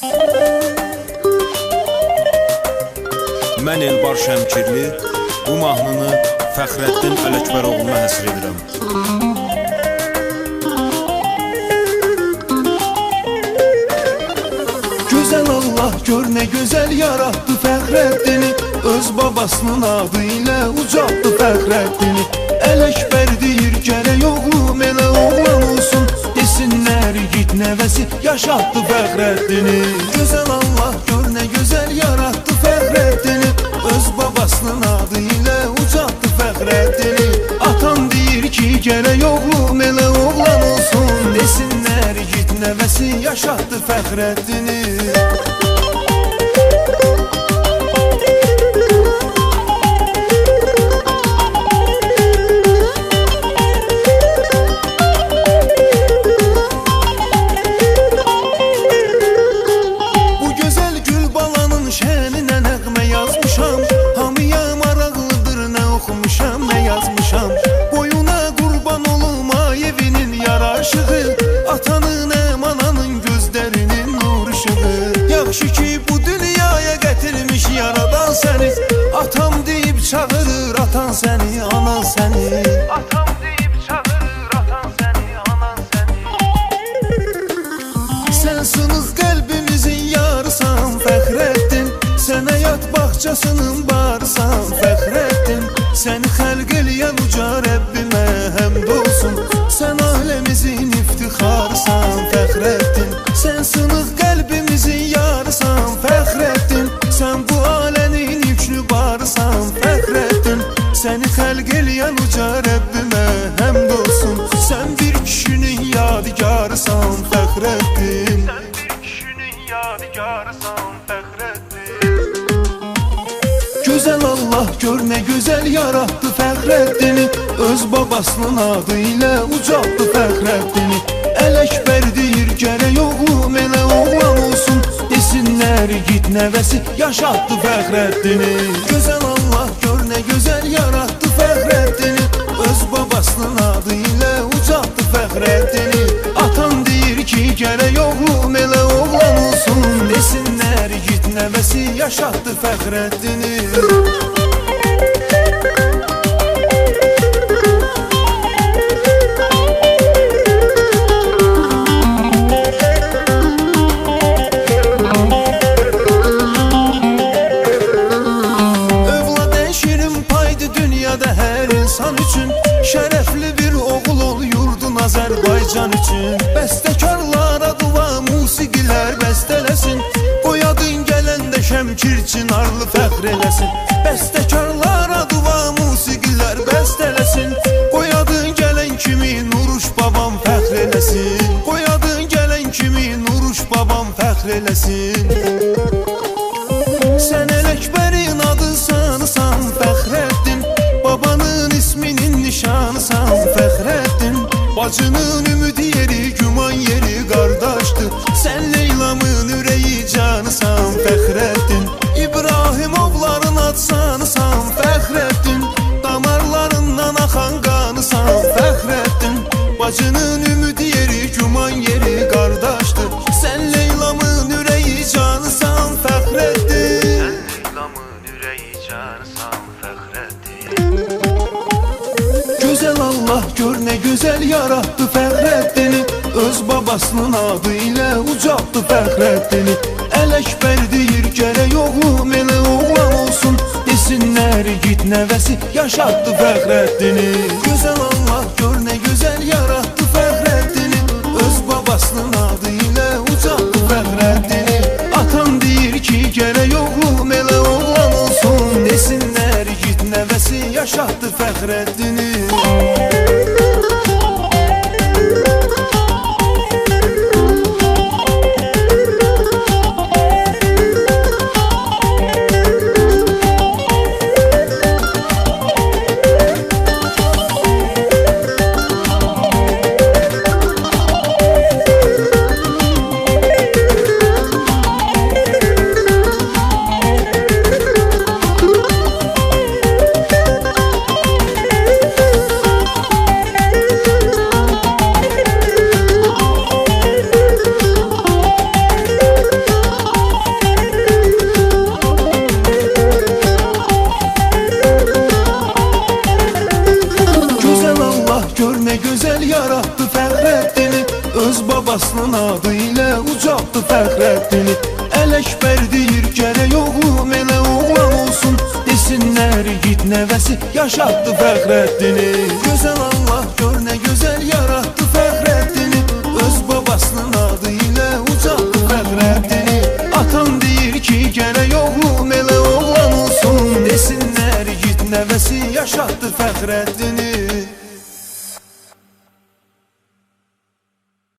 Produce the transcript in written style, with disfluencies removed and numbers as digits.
Mən Elbar Şəmkirli bu mahnını Fəxrəddin Ələkbəroğluna həsr edirəm. Gözəl Allah gör nə gözəl yarattı Fəxrəddini, öz babasının adı ilə ucaltdı Fəxrəddini. Ələkbər deyir gərək oğlum elə oğlan olsun, desinlər igid nəvəsi yaşatdı Fəxrəddini. Gözəl Allah gör nə gözəl yarattı Fəxrəddini, öz babasının adı ilə ucaltdı Fəxrəddini. Atam deyir ki gərək oğlum elə oğlan olsun, desinlər igid nəvəsi yaşatdı Fəxrəddini. Atanın emananın gözlərinin nur işığı, yaxşı ki bu dünyaya gətirmiş yaradan səni. Atam deyib çağırır atan səni, anan səni. Atam deyib çağırır atan səni, anan səni. Sən sınıq qəlbimizin yarısan Fəxrəddin, sən həyat bağçasının barısan Fəxrəddin. Səni xəlq eləyən uca Rəbbimə həmd olsun, sən aləmizin iftixarısan Fəxrəddin. Sən sınıq qəlbimizin yarısan Fəxrəddin, sən bu alənin yüklü barısan Fəxrəddin. Səni xəlq eləyən uca Rəbbimə həmd olsun, sən bir kişinin yadigarısan Fəxrəddin. Sən bir kişinin yadigarısan Fəxrəddin. Gözəl Allah gör nə gözəl yarattı Fəxrəddini, öz babasının adı ilə ucaltdı Fəxrəddini. Ələkbər deyir gərək oğlum elə oğlan olsun, desinlər igid nəvəsi yaşatdı Fəxrəddini. Gözəl Allah gör nə gözəl yarattı Fəxrəddini, öz babasının adı ilə ucaltdı Fəxrəddini. Atam deyir ki gərək oğlum elə oğlan olsun, desinlər igid nəvəsi yaşatdı Fəxrəddini. Şərəfli bir oğul ol yurdun Azərbaycan üçün. Bəstəkarlara dua musiqilər bəstələsin, qoyadın gələndə Şəmkir Çinarlı fəxr eləsin. Bəstəkarlara dua musiqilər bəstələsin, qoyadın gələn kimi Nuruş babam fəxr eləsin. Qoyadın gələn kimi Nuruş babam fəxr eləsin. Sən Ələkbərin adınsanısan Fəxrəddin, babanın isminin nişanısan Fəxrəddin. Bacının ümidi yeri, güman yeri qardaşdır, sən Leylamın ürəyi canısan Fəxrəddin. İbrahim oğların adsanısan Fəxrəddin, damarlarından axan qanısan Fəxrəddin. Bacının ümidi yeri, güman yeri qardaşdır, sən Leylamın ürəyi canısan Fəxrəddin. Sən Leylamın ürəyi canısan Fəxrəddin. Gözəl Allah gör nə gözəl yarattı Fəxrəddini, öz babasının adı ilə ucaltdı Fəxrəddini. Ələkbər deyir gərək oğlum elə oğlan olsun, desinlər igid nəvəsi yaşatdı Fəxrəddini. Gözəl Allah gör nə gözəl yarattı Fəxrəddini, öz babasının adı ilə ucaltdı Fəxrəddini. Atam deyir ki gərək oğlum elə oğlan olsun, desinlər igid nəvəsi yaşatdı Fəxrəddini. babasının adı ilə ucaltdı Fəxrəddini. Ələkbər deyir gərək oğlum elə oğlan olsun, desinlər igid nəvəsi yaşatdı Fəxrəddini. Gözəl Allah gör nə gözəl yaratdı Fəxrəddini, öz babasının adı ilə ucaltdı Fəxrəddini. Atan deyir ki gərək oğlum elə oğlan olsun, desinlər igid nəvəsi yaşatdı Fəxrəddini.